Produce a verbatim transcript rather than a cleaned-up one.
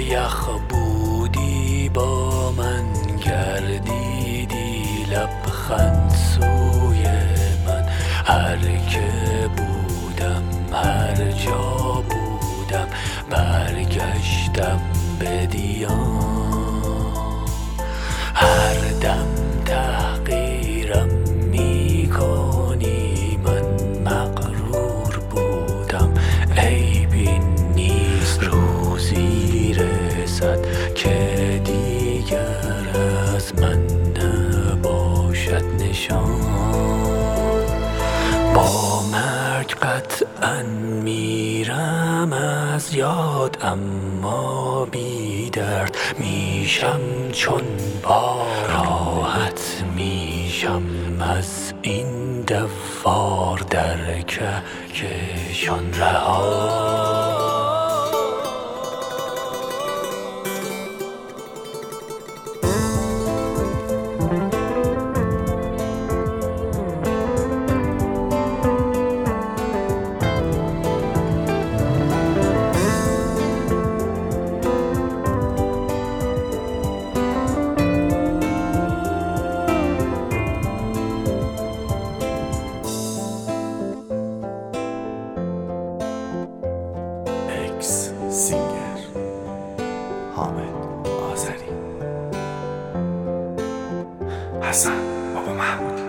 یخ بودی با من گردیدی لبخند سوی من. هر که بودم هر جا بودم برگشتم به دیان. هر دم تحقیرم میکنی من مغرور بودم. عیبی نیست روزی رسد که دیگر از من نباشد نشان. با مرگ قطعا میرم از یاد اما بی درد میشم چون با راحت میشم از این دوار در کهکشان رها. سینگر حامد آذری. حسن بابا محمودی.